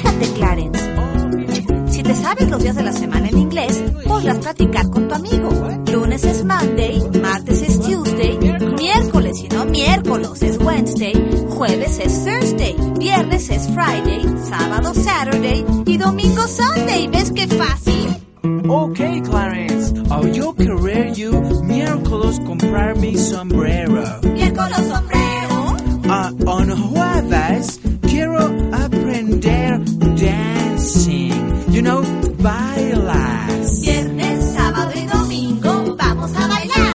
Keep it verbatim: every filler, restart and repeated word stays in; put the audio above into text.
Fíjate, Clarence. Si te sabes los días de la semana en inglés, podrás practicar con tu amigo. Lunes es Monday, martes es Tuesday, miércoles y no miércoles es Wednesday, jueves es Thursday, viernes es Friday, sábado Saturday y domingo Sunday. ¿Ves qué fácil? Okay, Clarence. Oh, yo querer you miércoles comprar mi sombrero. ¿Miércoles sombrero? Ah,